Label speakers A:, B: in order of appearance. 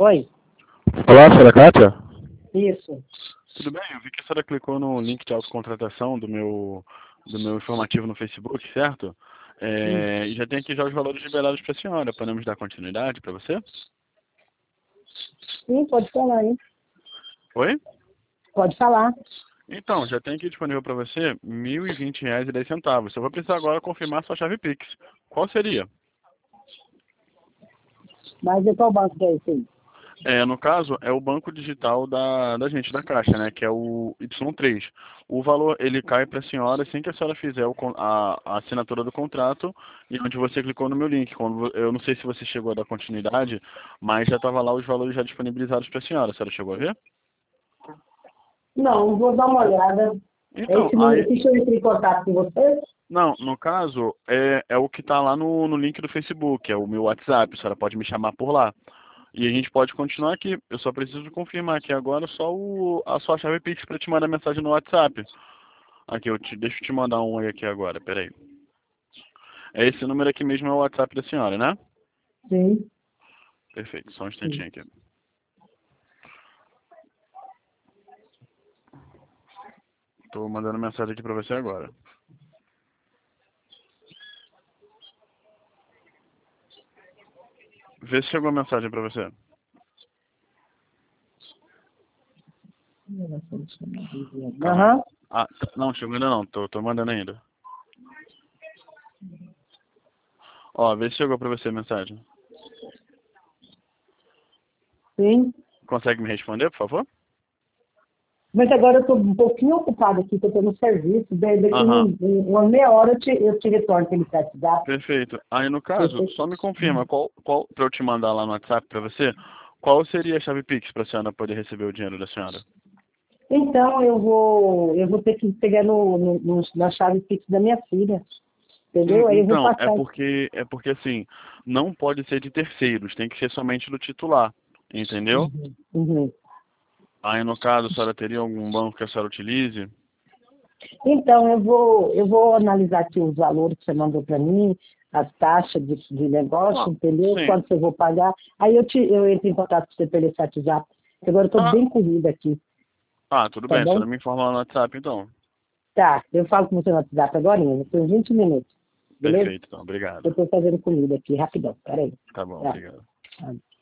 A: Oi,
B: Olá, senhora Kátia.
A: isso.
B: Tudo bem? Eu vi que a senhora clicou no link de autocontratação do meu informativo no Facebook, certo?
A: Isso.
B: E já tem aqui já os valores liberados para a senhora. Podemos dar continuidade para você?
A: Sim, pode falar, hein?
B: Oi?
A: Pode falar.
B: Então, já tem aqui disponível para você R$ 1.020,10. Eu vou precisar agora confirmar sua chave Pix. Qual seria?
A: Mas de qual banco que é esse aí?
B: No caso, é o banco digital da gente, da Caixa, né? Que é o Y3. O valor, ele cai para a senhora assim que a senhora fizer a assinatura do contrato e onde você clicou no meu link. Eu não sei se você chegou a dar continuidade, mas já estava lá os valores já disponibilizados para a senhora. A senhora chegou a ver?
A: Não, vou dar uma olhada. É
B: Então,
A: esse número aqui que eu entrei em contato com você?
B: não, no caso, é o que está lá no link do Facebook, é o meu WhatsApp. A senhora pode me chamar por lá. E a gente pode continuar aqui. Eu só preciso confirmar aqui agora só a sua chave Pix para te mandar mensagem no WhatsApp. Aqui, deixa eu te mandar um aí aqui agora, peraí. É esse número aqui mesmo, é o WhatsApp da senhora, né?
A: Sim,
B: Perfeito, só um
A: sim.
B: instantinho aqui. Tô mandando mensagem aqui para você agora. Vê se chegou a mensagem para você. Calma aí.
A: Aham.
B: Não, chegou ainda não, tô mandando ainda. Ó, vê se chegou para você a mensagem.
A: Sim.
B: Consegue me responder, por favor?
A: Mas agora eu estou um pouquinho ocupada aqui, estou tendo serviço. Daqui
B: Aham,
A: uma meia hora eu te retorno aquele WhatsApp.
B: perfeito. Aí no caso, só me confirma para eu te mandar lá no WhatsApp para você, qual seria a chave Pix para a senhora poder receber o dinheiro da senhora?
A: Então eu vou ter que pegar na chave Pix da minha filha, entendeu? Aí eu vou
B: Então,
A: passar.
B: é porque assim, não pode ser de terceiros, tem que ser somente do titular, entendeu?
A: Uhum, uhum.
B: Aí no caso, a senhora teria algum banco que a senhora utilize?
A: Então, eu vou analisar aqui os valores que você mandou para mim, as taxas de
B: Ah,
A: negócio, entendeu?
B: sim.
A: Quanto eu vou pagar. Aí eu entro em contato com você pelo esse WhatsApp. Agora eu estou
B: Ah,
A: bem corrida aqui,
B: tudo
A: tá
B: bem, a
A: bom?
B: senhora me informa lá no WhatsApp então.
A: Tá, eu falo com você no WhatsApp agora, tem 20 minutos, beleza?
B: Perfeito, então, obrigado.
A: Eu estou fazendo comida aqui, rapidão, peraí.
B: Tá bom,
A: Tá.
B: obrigado.
A: Tá.